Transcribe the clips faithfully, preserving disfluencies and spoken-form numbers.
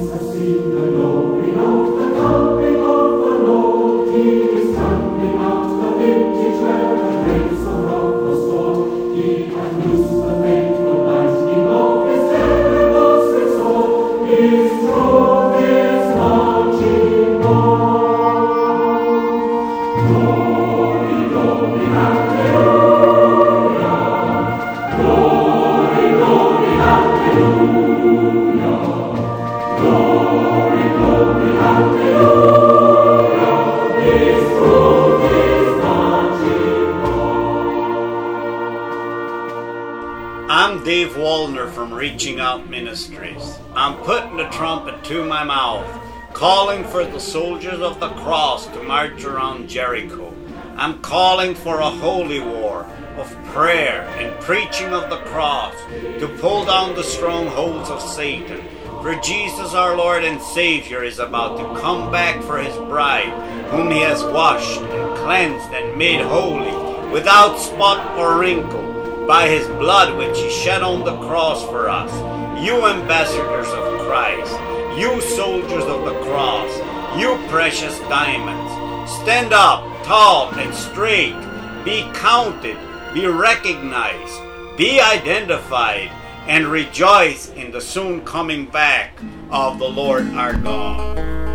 I'm Dave Wallner from Reaching Out Ministries. I'm putting the trumpet to my mouth, calling for the soldiers of the cross to march around Jericho. I'm calling for a holy war of prayer and preaching of the cross to pull down the strongholds of Satan. For Jesus our Lord and Savior is about to come back for his bride, whom he has washed and cleansed and made holy, without spot or wrinkle, by his blood which he shed on the cross for us. You ambassadors of Christ, you soldiers of the cross, you precious diamonds, stand up tall and straight, be counted, be recognized, be identified, and rejoice in the soon coming back of the Lord our God.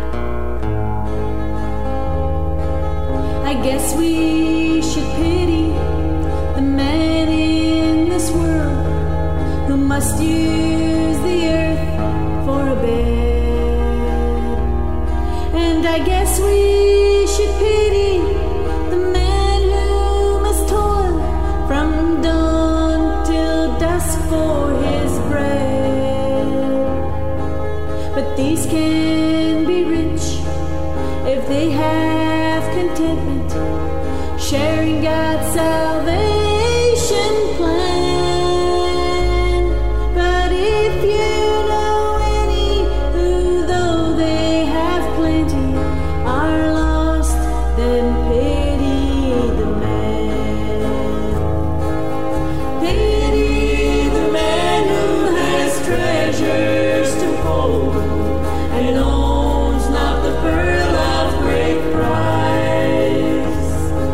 I guess we should pity the man in this world who must use the earth for a bed. And I guess we should pity the man who must toil from dawn till dusk for his bread. But these can be rich if they have contentment, sharing God's salvation plan. But if you know any who, though they have plenty, are lost, then pity the man. Pity the man who has treasures to hold and owns not the pearl of great price.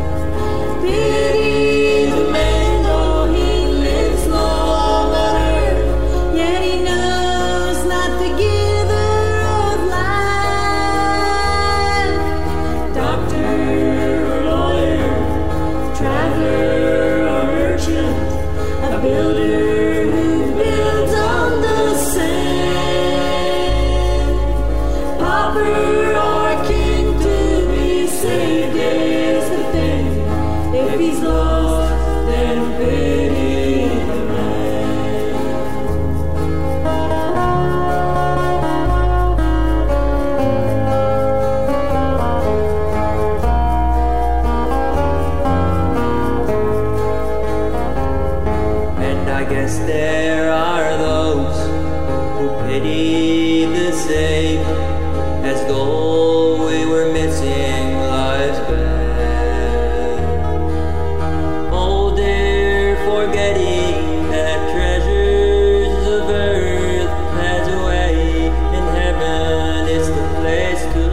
Pity the man though he lives long on earth, yet he knows not the giver of life. Doctor or lawyer, traveler or merchant, a builder who builds on the sand, pauper or king, to be saved is the thing. If he's lost, then pity the man. And I guess there are those who pity the saved, as though we were missing life's best. Oh, dear, forgetting that treasures of earth pass away, and heaven is the place to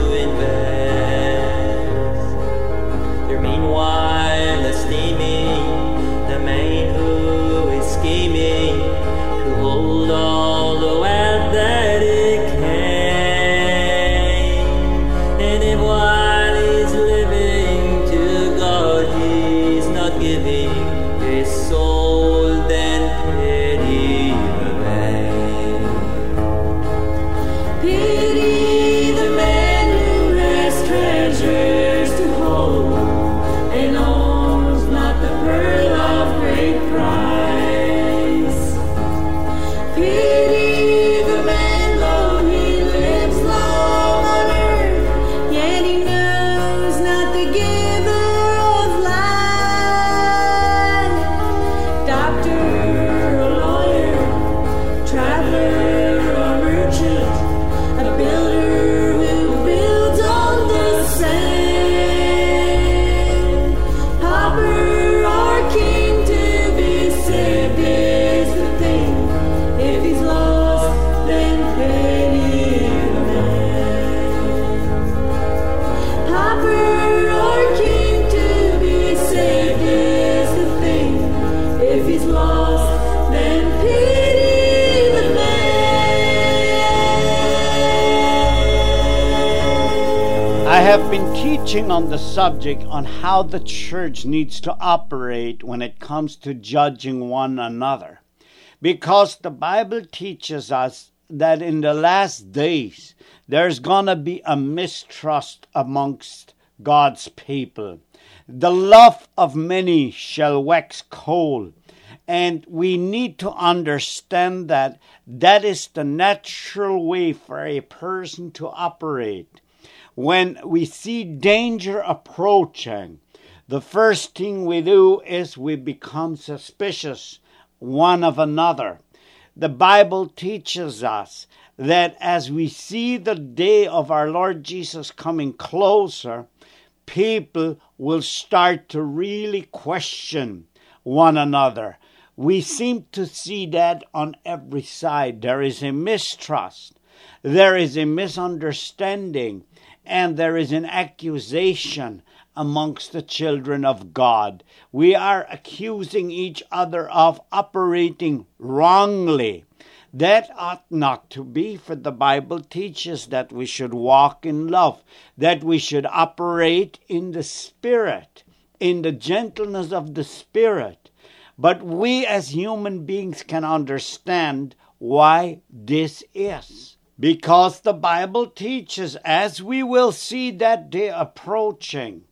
invest. They're meanwhile esteeming the man who is scheming to hold all the wealth that he can. I have been teaching on the subject on how the church needs to operate when it comes to judging one another. Because the Bible teaches us that in the last days, there's going to be a mistrust amongst God's people. The love of many shall wax cold. And we need to understand that that is the natural way for a person to operate. When we see danger approaching, the first thing we do is we become suspicious one of another. The Bible teaches us that as we see the day of our Lord Jesus coming closer, people will start to really question one another. We seem to see that on every side. There is a mistrust, there is a misunderstanding, and there is an accusation amongst the children of God. We are accusing each other of operating wrongly. That ought not to be, for the Bible teaches that we should walk in love, that we should operate in the Spirit, in the gentleness of the Spirit. But we as human beings can understand why this is. Because the Bible teaches, as we will see that day approaching,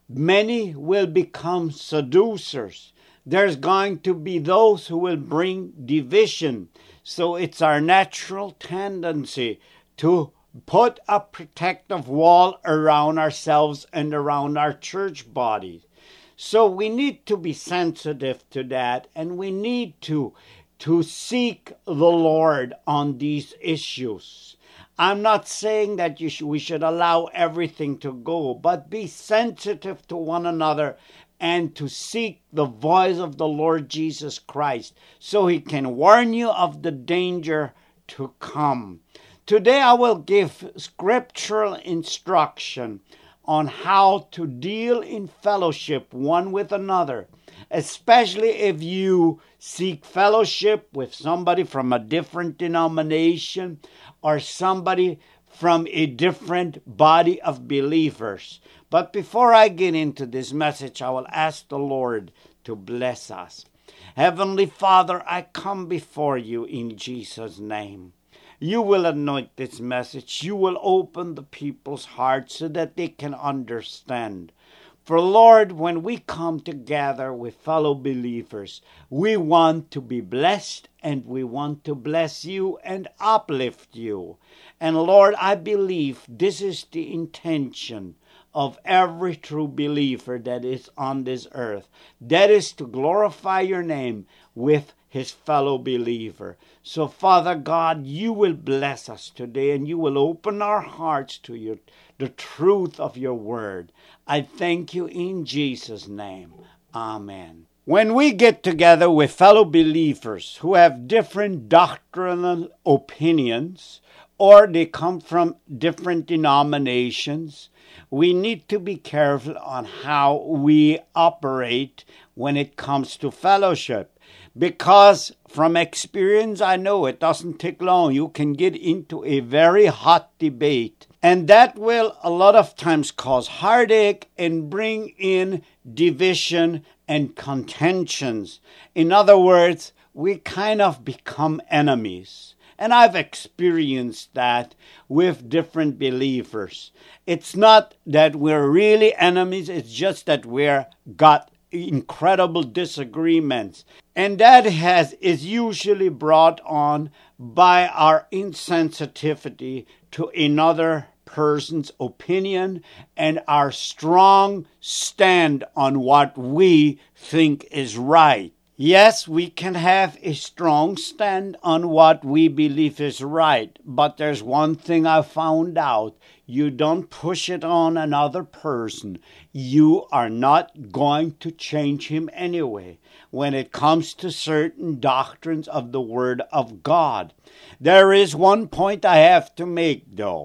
many will become seducers. There's going to be those who will bring division. So it's our natural tendency to put a protective wall around ourselves and around our church bodies. So we need to be sensitive to that, and we need to, to seek the Lord on these issues. I'm not saying that you sh- we should allow everything to go, but be sensitive to one another and to seek the voice of the Lord Jesus Christ so he can warn you of the danger to come. Today I will give scriptural instruction on how to deal in fellowship one with another, especially if you seek fellowship with somebody from a different denomination or somebody from a different body of believers. But before I get into this message, I will ask the Lord to bless us. Heavenly Father, I come before you in Jesus' name. You will anoint this message. You will open the people's hearts so that they can understand. For Lord, when we come together with fellow believers, we want to be blessed and we want to bless you and uplift you. And Lord, I believe this is the intention of every true believer that is on this earth. That is to glorify your name with his fellow believer. So Father God, you will bless us today and you will open our hearts to your, the truth of your word. I thank you in Jesus' name. Amen. When we get together with fellow believers who have different doctrinal opinions or they come from different denominations, we need to be careful on how we operate when it comes to fellowship. Because from experience, I know it doesn't take long. You can get into a very hot debate. And that will a lot of times cause heartache and bring in division and contentions. In other words, we kind of become enemies. And I've experienced that with different believers. It's not that we're really enemies. It's just that we're got incredible disagreements. And that has is usually brought on by our insensitivity to another person's opinion and our strong stand on what we think is right. Yes, we can have a strong stand on what we believe is right, but there's one thing I found out. You don't push it on another person. You are not going to change him anyway when it comes to certain doctrines of the Word of God. There is one point I have to make, though.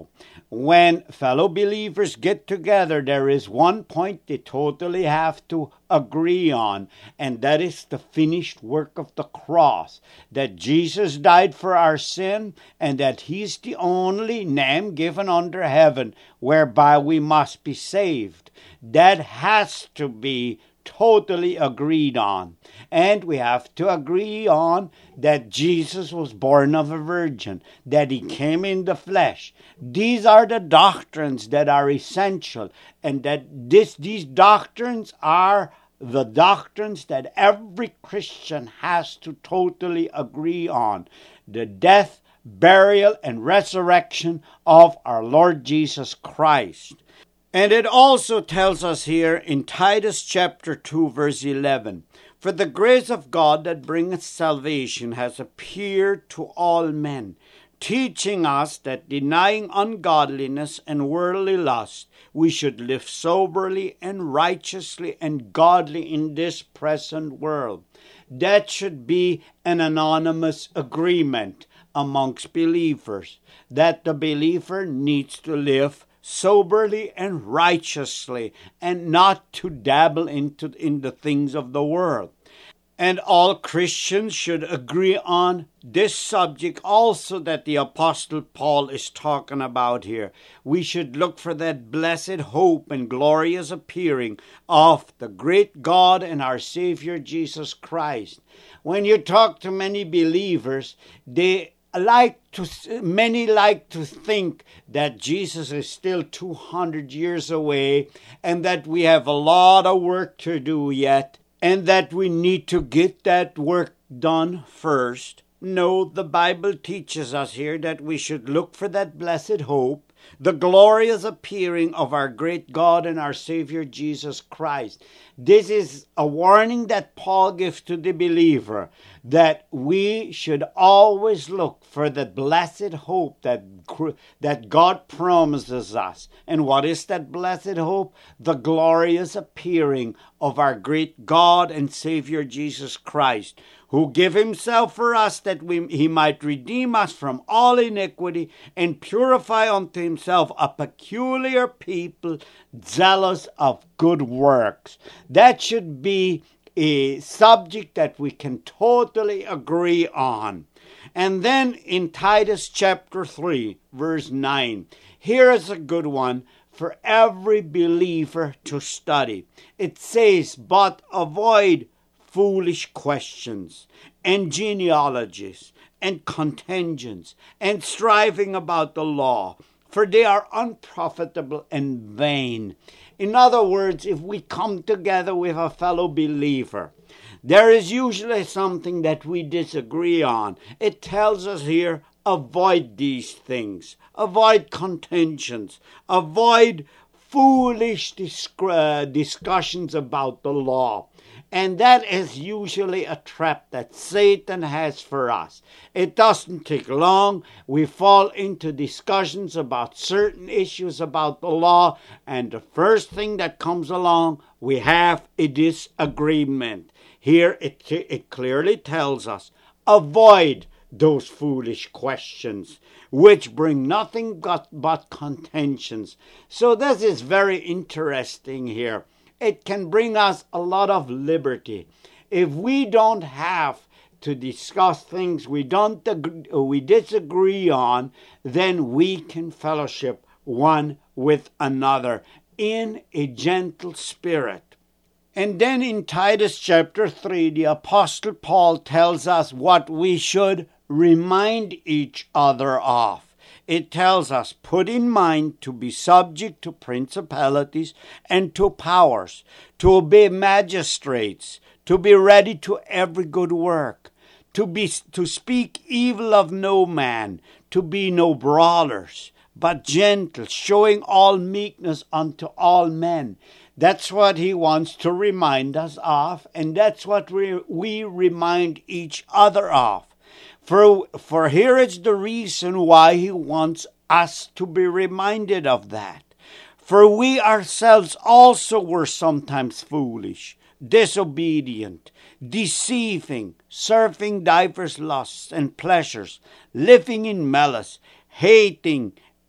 when fellow believers get together, there is one point they totally have to agree on, and that is the finished work of the cross. That Jesus died for our sin, and that He's the only name given under heaven whereby we must be saved. That has to be totally agreed on. And we have to agree on that Jesus was born of a virgin, that He came in the flesh. These are the doctrines that are essential, and that this, these doctrines are the doctrines that every Christian has to totally agree on. The death, burial, and resurrection of our Lord Jesus Christ. And it also tells us here in Titus chapter two, verse eleven, "For the grace of God that bringeth salvation has appeared to all men, teaching us that denying ungodliness and worldly lust, we should live soberly and righteously and godly in this present world." That should be an anonymous agreement amongst believers, that the believer needs to live soberly and righteously, and not to dabble into in the things of the world. And all Christians should agree on this subject also that the Apostle Paul is talking about here. We should look for that blessed hope and glorious appearing of the great God and our Savior Jesus Christ. When you talk to many believers, they like to many like to think that Jesus is still two hundred years away, and that we have a lot of work to do yet, and that we need to get that work done first. No, the Bible teaches us here that we should look for that blessed hope, the glorious appearing of our great God and our Savior Jesus Christ. This is a warning that Paul gives to the believer, that we should always look for the blessed hope that, that God promises us. And what is that blessed hope? The glorious appearing of our great God and Savior Jesus Christ, who gave Himself for us that we, He might redeem us from all iniquity and purify unto Himself a peculiar people zealous of good works. That should be a subject that we can totally agree on. And then in Titus chapter three, verse nine, here is a good one for every believer to study. It says, "But avoid foolish questions and genealogies and contentions and striving about the law, for they are unprofitable and vain." In other words, if we come together with a fellow believer, there is usually something that we disagree on. It tells us here, avoid these things. Avoid contentions. Avoid foolish disc- discussions about the law. And that is usually a trap that Satan has for us. It doesn't take long. We fall into discussions about certain issues about the law, and the first thing that comes along, we have a disagreement. Here it, it clearly tells us, avoid those foolish questions, which bring nothing but, but contentions. So this is very interesting here. It can bring us a lot of liberty. If we don't have to discuss things we don't agree, we disagree on, then we can fellowship one with another in a gentle spirit. And then in Titus chapter three, the Apostle Paul tells us what we should remind each other of. It tells us, put in mind to be subject to principalities and to powers, to obey magistrates, to be ready to every good work, to be to speak evil of no man, to be no brawlers, but gentle, showing all meekness unto all men. That's what he wants to remind us of, and that's what we, we remind each other of. For, for here is the reason why he wants us to be reminded of that. For we ourselves also were sometimes foolish, disobedient, deceiving, serving divers lusts and pleasures, living in malice, hating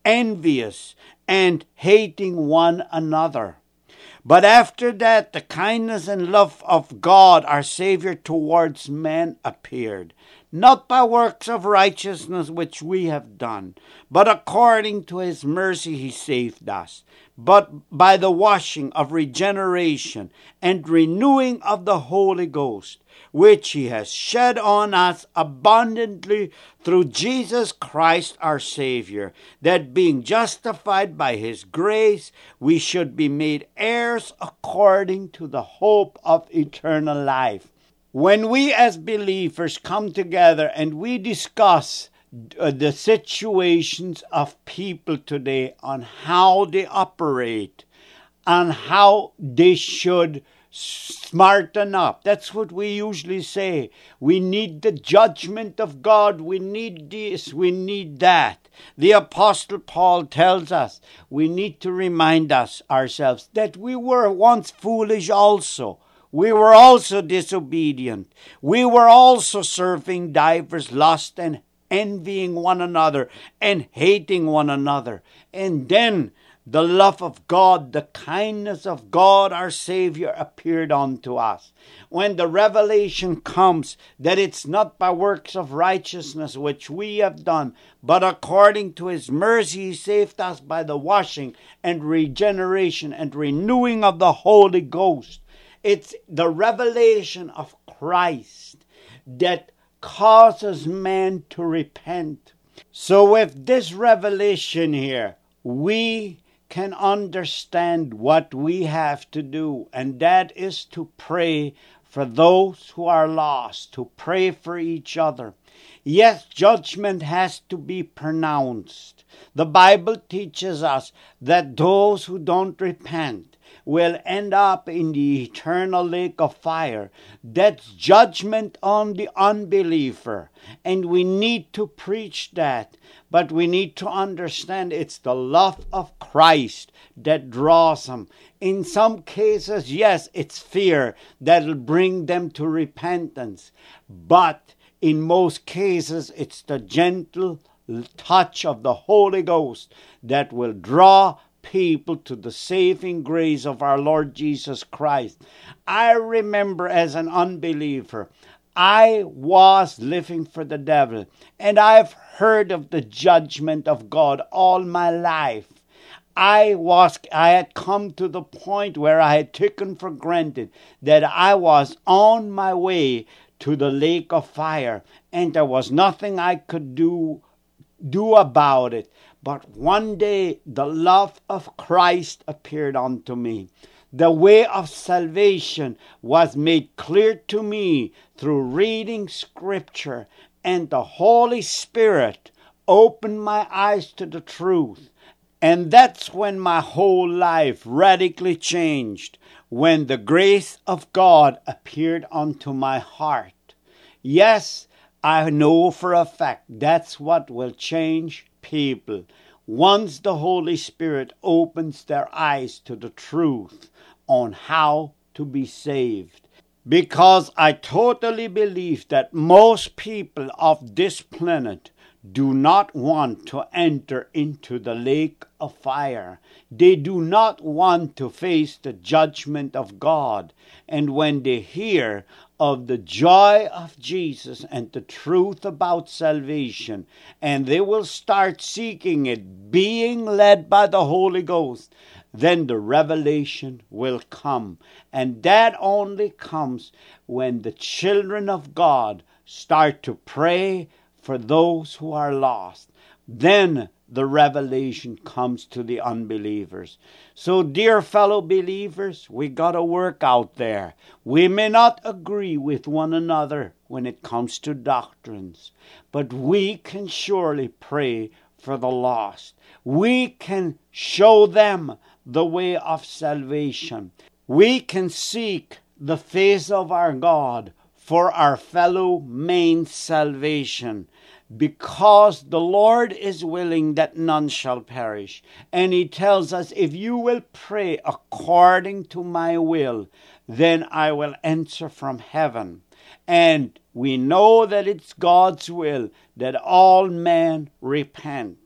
envious, and hating one another. But after that, the kindness and love of God, our Savior, towards men appeared, not by works of righteousness which we have done, but according to his mercy he saved us, but by the washing of regeneration and renewing of the Holy Ghost, which he has shed on us abundantly through Jesus Christ our Savior, that being justified by his grace, we should be made heirs according to the hope of eternal life. When we as believers come together and we discuss uh, the situations of people today on how they operate, on how they should smarten up. That's what we usually say. We need the judgment of God. We need this. We need that. The Apostle Paul tells us we need to remind us ourselves that we were once foolish also. We were also disobedient. We were also serving divers lusts and envying one another and hating one another. And then the love of God, the kindness of God, our Savior, appeared unto us. When the revelation comes that it's not by works of righteousness which we have done, but according to his mercy he saved us by the washing and regeneration and renewing of the Holy Ghost. It's the revelation of Christ that causes man to repent. So with this revelation here, we can understand what we have to do, and that is to pray for those who are lost, to pray for each other. Yes, judgment has to be pronounced. The Bible teaches us that those who don't repent will end up in the eternal lake of fire. That's judgment on the unbeliever. And we need to preach that. But we need to understand it's the love of Christ that draws them. In some cases, yes, it's fear that'll bring them to repentance. But in most cases, it's the gentle touch of the Holy Ghost that will draw people to the saving grace of our Lord Jesus Christ. I remember as an unbeliever, I was living for the devil, and I've heard of the judgment of God all my life. I was, I had come to the point where I had taken for granted that I was on my way to the lake of fire, and there was nothing I could do, do about it. But one day the love of Christ appeared unto me. The way of salvation was made clear to me through reading Scripture, and the Holy Spirit opened my eyes to the truth. And that's when my whole life radically changed, when the grace of God appeared unto my heart. Yes, I know for a fact that's what will change people. Once the Holy Spirit opens their eyes to the truth on how to be saved. Because I totally believe that most people of this planet do not want to enter into the lake of fire. They do not want to face the judgment of God. And when they hear of the joy of Jesus and the truth about salvation, and they will start seeking it, being led by the Holy Ghost, then the revelation will come. And that only comes when the children of God start to pray for those who are lost. Then the revelation comes to the unbelievers. So, dear fellow believers, we got to work out there. We may not agree with one another when it comes to doctrines, but we can surely pray for the lost. We can show them the way of salvation. We can seek the face of our God for our fellow man's salvation, because the Lord is willing that none shall perish. And he tells us, if you will pray according to my will, then I will answer from heaven. And we know that it's God's will that all men repent.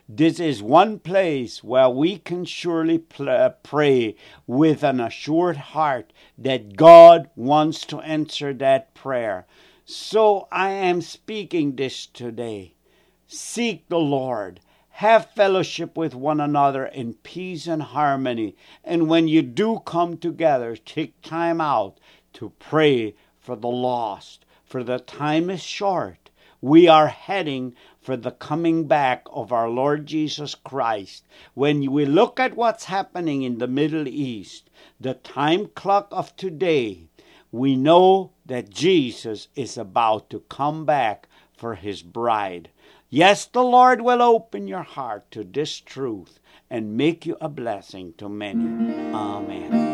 this is one place where we can surely pl- pray with an assured heart that God wants to answer that prayer. So I am speaking this today. Seek the Lord. Have fellowship with one another in peace and harmony. And when you do come together, take time out to pray for the lost. For the time is short. We are heading for the coming back of our Lord Jesus Christ. When we look at what's happening in the Middle East, the time clock of today, we know that Jesus is about to come back for his bride. Yes, the Lord will open your heart to this truth and make you a blessing to many. Amen.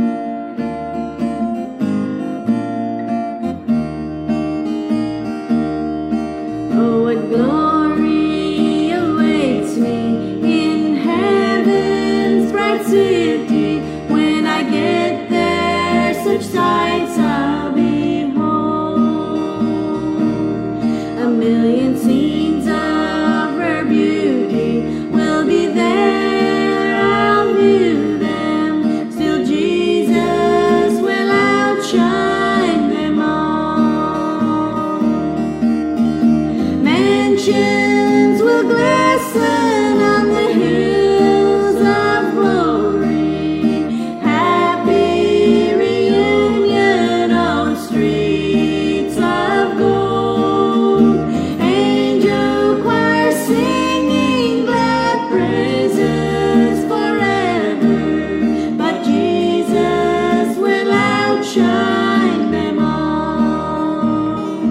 Oh, what glory awaits me in heaven's bright city. When I get there, such sights I'll behold. A million scenes of her beauty will be there, I'll view them. Still Jesus will outshine them all. Mansions will glisten on the hills of glory. Happy reunion on streets of gold. Angel choir singing glad praises forever. But Jesus will outshine them all.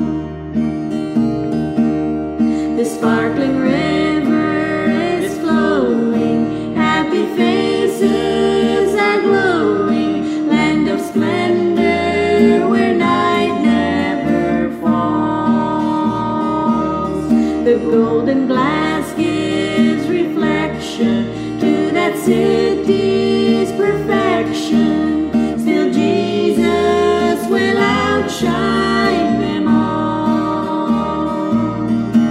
The sparkling river is flowing, happy faces are glowing, land of splendor where night never falls. The golden glass gives reflection to that city's perfection. Still Jesus will outshine them all.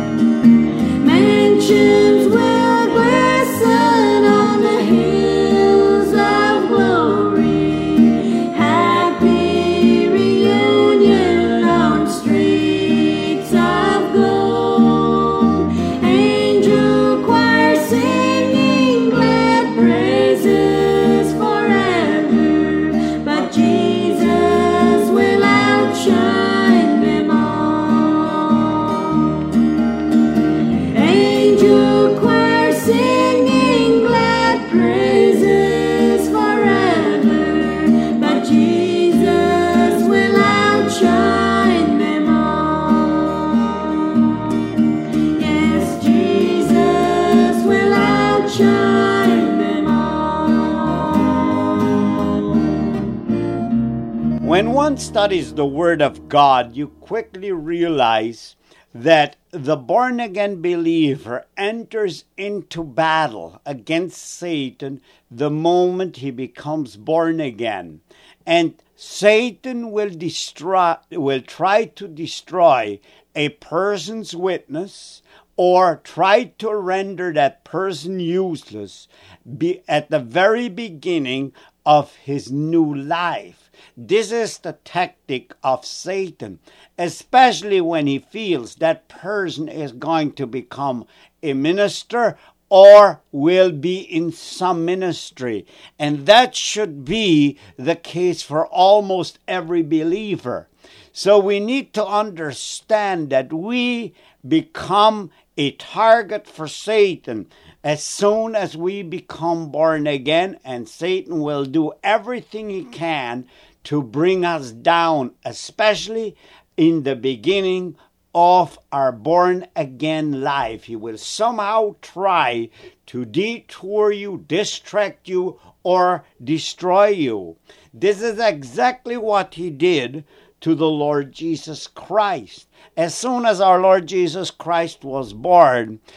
Mansions will glisten on the hills of glory. Happy reunion on streets of gold. Angel choir singing glad praises forever. But Jesus will outshine them all. Angel choir singing glad praises forever. But Jesus will outshine them all. Yes, Jesus will outshine them all. When one studies the Word of God, you quickly realize that the born-again believer enters into battle against Satan the moment he becomes born again. And Satan will destroy, will try to destroy a person's witness or try to render that person useless be at the very beginning of his new life. This is the tactic of Satan, especially when he feels that person is going to become a minister or will be in some ministry. And that should be the case for almost every believer. So we need to understand that we become a target for Satan as soon as we become born again, and Satan will do everything he can to bring us down, especially in the beginning of our born-again life. He will somehow try to detour you, distract you, or destroy you. This is exactly what he did to the Lord Jesus Christ. As soon as our Lord Jesus Christ was born,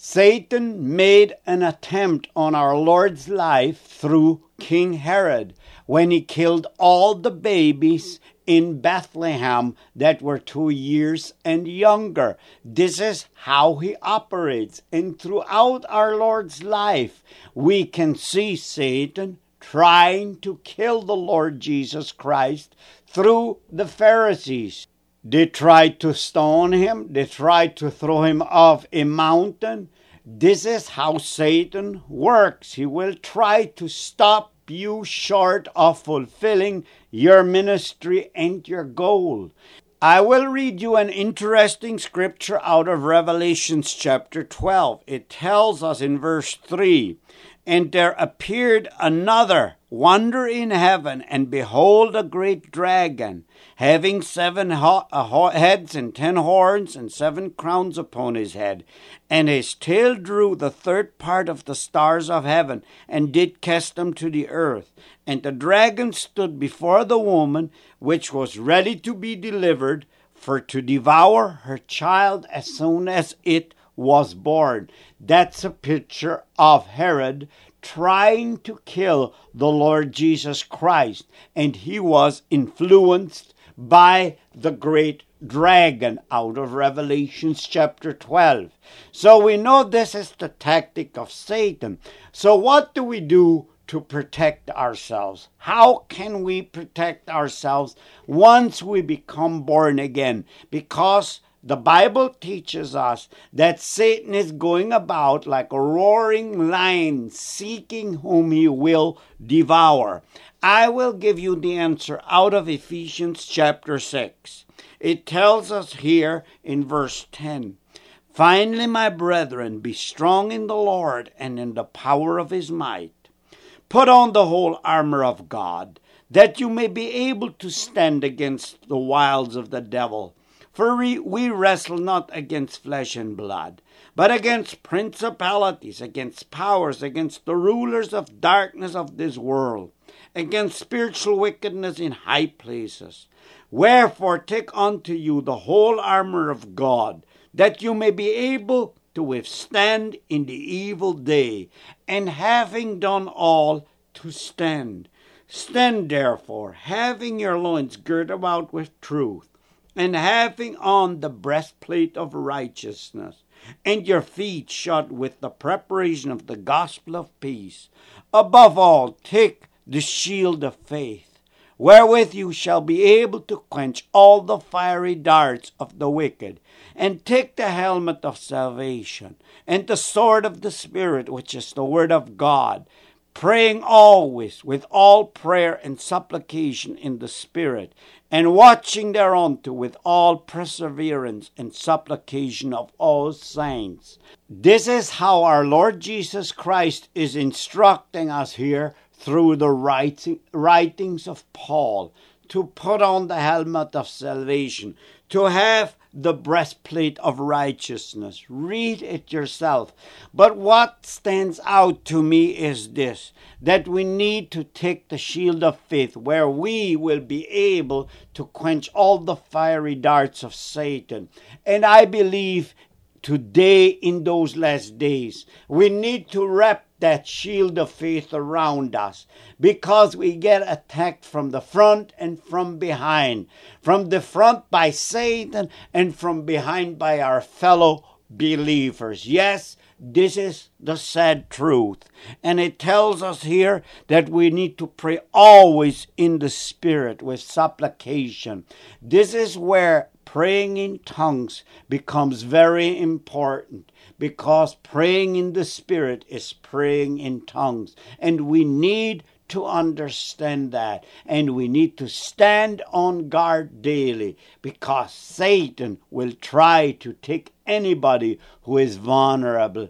Satan made an attempt on our Lord's life through King Herod when he killed all the babies in Bethlehem that were two years and younger. This is how he operates. And throughout our Lord's life, we can see Satan trying to kill the Lord Jesus Christ through the Pharisees. They tried to stone him. They tried to throw him off a mountain. This is how Satan works. He will try to stop you short of fulfilling your ministry and your goal. I will read you an interesting scripture out of Revelation chapter twelve. It tells us in verse three, "And there appeared another wonder in heaven, and behold, a great dragon, having seven ho- ho- heads and ten horns, and seven crowns upon his head. And his tail drew the third part of the stars of heaven, and did cast them to the earth. And the dragon stood before the woman, which was ready to be delivered, for to devour her child as soon as it was born." That's a picture of Herod trying to kill the Lord Jesus Christ, and he was influenced by the great dragon out of Revelation chapter twelve. So we know this is the tactic of Satan. So what do we do to protect ourselves? How can we protect ourselves once we become born again? Because the Bible teaches us that Satan is going about like a roaring lion, seeking whom he will devour. I will give you the answer out of Ephesians chapter six. It tells us here in verse ten, "Finally, my brethren, be strong in the Lord and in the power of his might. Put on the whole armor of God, that you may be able to stand against the wiles of the devil. For we, we wrestle not against flesh and blood, but against principalities, against powers, against the rulers of darkness of this world, against spiritual wickedness in high places. Wherefore take unto you the whole armor of God, that you may be able to withstand in the evil day, and having done all, to stand. Stand therefore, having your loins girt about with truth, and having on the breastplate of righteousness, and your feet shod with the preparation of the gospel of peace. Above all, take the shield of faith, wherewith you shall be able to quench all the fiery darts of the wicked, and take the helmet of salvation, and the sword of the Spirit, which is the word of God, praying always with all prayer and supplication in the Spirit, and watching thereunto with all perseverance and supplication of all saints." This is how our Lord Jesus Christ is instructing us here through the writing, writings of Paul, to put on the helmet of salvation, to have the breastplate of righteousness. Read it yourself. But what stands out to me is this, that we need to take the shield of faith, where we will be able to quench all the fiery darts of Satan. And I believe today, in those last days, we need to wrap that shield of faith around us, because we get attacked from the front and from behind. From the front by Satan, and from behind by our fellow believers. Yes, this is the sad truth. And it tells us here that we need to pray always in the Spirit with supplication. This is where praying in tongues becomes very important, because praying in the Spirit is praying in tongues. And we need to understand that. And we need to stand on guard daily, because Satan will try to take anybody who is vulnerable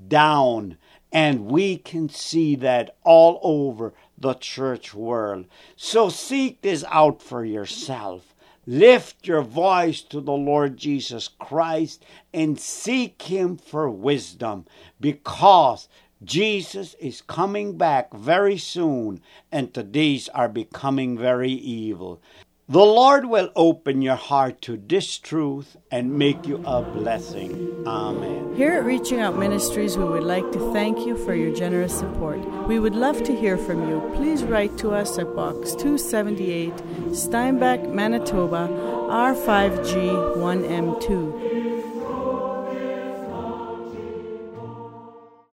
down. And we can see that all over the church world. So seek this out for yourself. Lift your voice to the Lord Jesus Christ and seek him for wisdom, because Jesus is coming back very soon, and the days are becoming very evil. The Lord will open your heart to this truth and make you a blessing. Amen. Here at Reaching Out Ministries, we would like to thank you for your generous support. We would love to hear from you. Please write to us at Box two seventy-eight, Steinbach, Manitoba, R five G one M two.